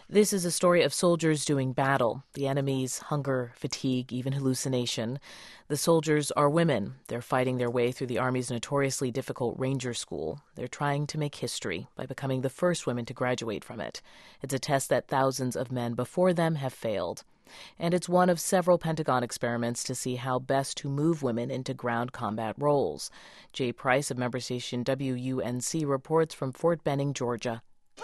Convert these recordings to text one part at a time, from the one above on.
This is a story of soldiers doing battle, the enemy's hunger, fatigue, even hallucination. The soldiers are women. They're fighting their way through the Army's notoriously difficult Ranger School. They're trying to make history by becoming the first women to graduate from it. It's a test that thousands of men before them have failed. And it's one of several Pentagon experiments to see how best to move women into ground combat roles. Jay Price of member station WUNC reports from Fort Benning, Georgia.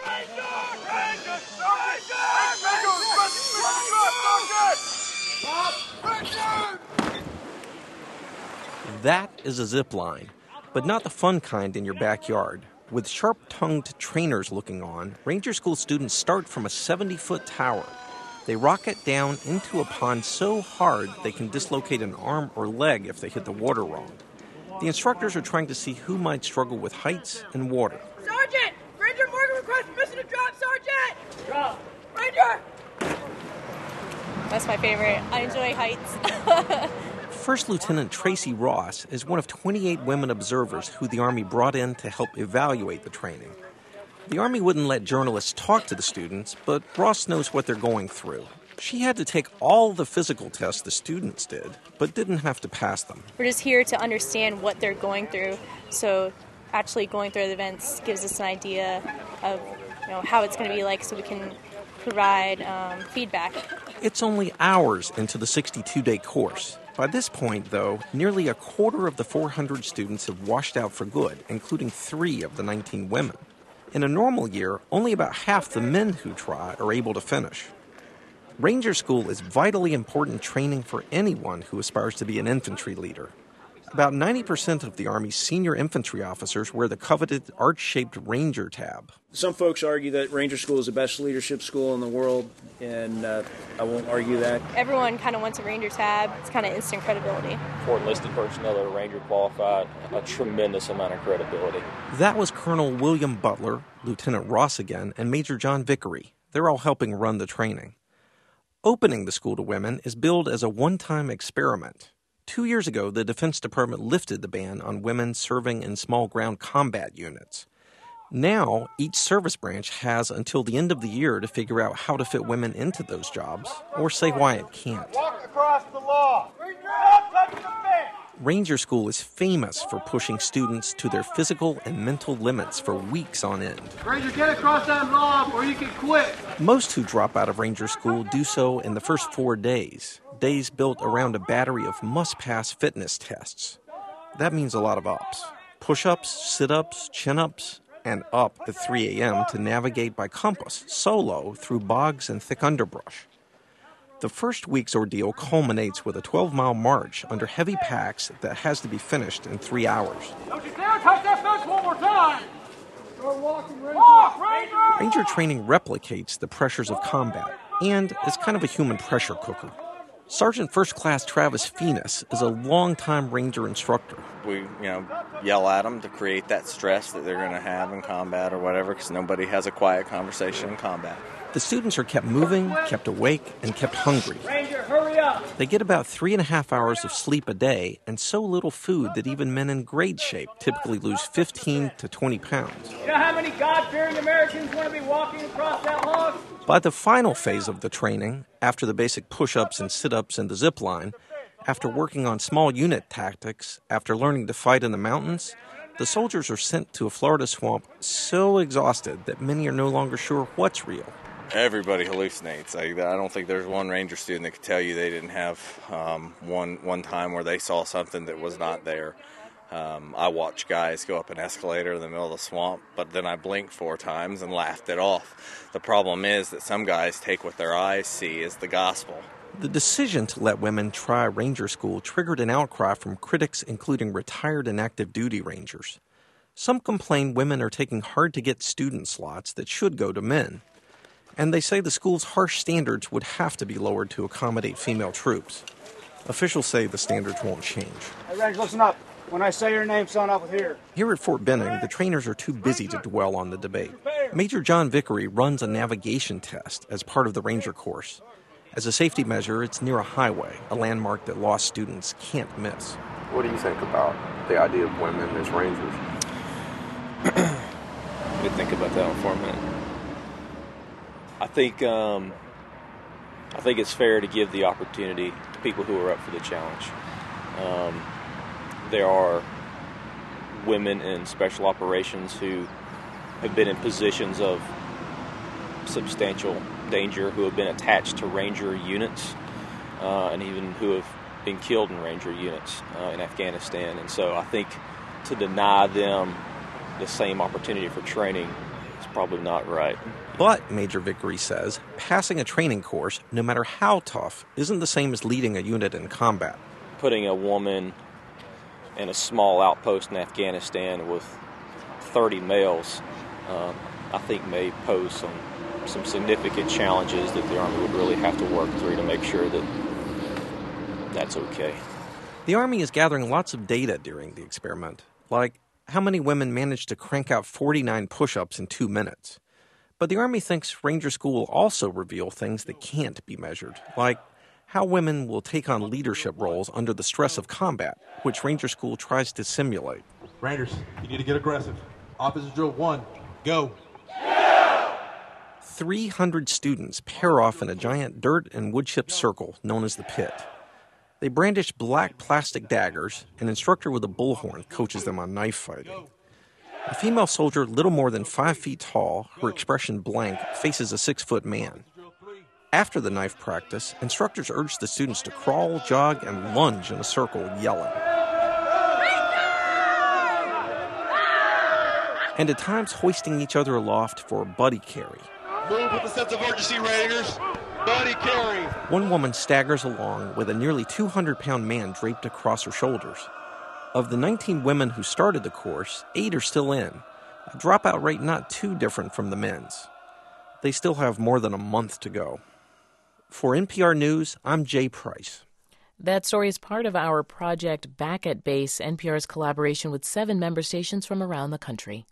That is a zip line, but not the fun kind in your backyard. With sharp-tongued trainers looking on, Ranger School students start from a 70-foot tower. They rocket down into a pond so hard they can dislocate an arm or leg if they hit the water wrong. The instructors are trying to see who might struggle with heights and water. Sergeant! Ranger Morgan requests permission to drop, Sergeant! Drop! Ranger! That's my favorite. I enjoy heights. First Lieutenant Tracy Ross is one of 28 women observers who the Army brought in to help evaluate the training. The Army wouldn't let journalists talk to the students, but Ross knows what they're going through. She had to take all the physical tests the students did, but didn't have to pass them. We're just here to understand what they're going through, so actually going through the events gives us an idea of how it's going to be like, so we can provide feedback. It's only hours into the 62-day course. By this point, though, nearly a quarter of the 400 students have washed out for good, including 3 of the 19 women. In a normal year, only about half the men who try are able to finish. Ranger School is vitally important training for anyone who aspires to be an infantry leader. About 90% of the Army's senior infantry officers wear the coveted arch-shaped Ranger tab. Some folks argue that Ranger School is the best leadership school in the world, and I won't argue that. Everyone kind of wants a Ranger tab. It's kind of instant credibility. For enlisted personnel that are Ranger qualified, a tremendous amount of credibility. That was Colonel William Butler, Lieutenant Ross again, and Major John Vickery. They're all helping run the training. Opening the school to women is billed as a one-time experiment. 2 years ago, the Defense Department lifted the ban on women serving in small ground combat units. Now, each service branch has until the end of the year to figure out how to fit women into those jobs, or say why it can't. Walk across the law. Don't touch the fence. Ranger School is famous for pushing students to their physical and mental limits for weeks on end. Ranger, get across that law or you can quit. Most who drop out of Ranger School do so in the first 4 days, days built around a battery of must-pass fitness tests. That means a lot of ups. Push-ups, sit-ups, chin-ups, and up at 3 a.m. to navigate by compass, solo, through bogs and thick underbrush. The first week's ordeal culminates with a 12-mile march under heavy packs that has to be finished in 3 hours. Don't you dare touch that fence one more time! Start walking, Ranger! Walk, Ranger! Ranger training replicates the pressures of combat and is kind of a human pressure cooker. Sergeant First Class Travis Phoenix is a longtime Ranger instructor. We, yell at them to create that stress that they're going to have in combat or whatever, because nobody has a quiet conversation in combat. The students are kept moving, kept awake, and kept hungry. Ranger, hurry up! They get about 3.5 hours of sleep a day and so little food that even men in great shape typically lose 15 to 20 pounds. You know how many God-fearing Americans want to be walking across that log? By the final phase of the training, after the basic push-ups and sit-ups and the zip line, after working on small unit tactics, after learning to fight in the mountains, the soldiers are sent to a Florida swamp so exhausted that many are no longer sure what's real. Everybody hallucinates. I don't think there's one Ranger student that could tell you they didn't have one time where they saw something that was not there. I watch guys go up an escalator in the middle of the swamp, but then I blinked 4 times and laughed it off. The problem is that some guys take what their eyes see as the gospel. The decision to let women try Ranger School triggered an outcry from critics, including retired and active duty Rangers. Some complain women are taking hard-to-get student slots that should go to men. And they say the school's harsh standards would have to be lowered to accommodate female troops. Officials say the standards won't change. Hey, Ranger, listen up. When I say your name, sound up with here. Here at Fort Benning, the trainers are too busy to dwell on the debate. Major John Vickery runs a navigation test as part of the Ranger course. As a safety measure, it's near a highway, a landmark that lost students can't miss. What do you think about the idea of women as Rangers? Let me think about that one for a minute. I think it's fair to give the opportunity to people who are up for the challenge. There are women in special operations who have been in positions of substantial danger, who have been attached to Ranger units, and even who have been killed in Ranger units in Afghanistan. And so I think to deny them the same opportunity for training is probably not right. But, Major Vickery says, passing a training course, no matter how tough, isn't the same as leading a unit in combat. Putting a woman in a small outpost in Afghanistan with 30 males, I think may pose some significant challenges that the Army would really have to work through to make sure that that's okay. The Army is gathering lots of data during the experiment, like how many women managed to crank out 49 push-ups in 2 minutes. But the Army thinks Ranger School will also reveal things that can't be measured, like how women will take on leadership roles under the stress of combat, which Ranger School tries to simulate. Rangers, you need to get aggressive. Officer drill 1, go. 300 students pair off in a giant dirt and wood chip circle known as the pit. They brandish black plastic daggers. An instructor with a bullhorn coaches them on knife fighting. A female soldier, little more than 5 feet tall, her expression blank, faces a 6-foot man. After the knife practice, instructors urge the students to crawl, jog, and lunge in a circle, yelling. And at times hoisting each other aloft for a buddy carry. Move with a sense of urgency, Raiders. Buddy carry. One woman staggers along with a nearly 200-pound man draped across her shoulders. Of the 19 women who started the course, 8 are still in, a dropout rate not too different from the men's. They still have more than a month to go. For NPR News, I'm Jay Price. That story is part of our project Back at Base, NPR's collaboration with 7 member stations from around the country.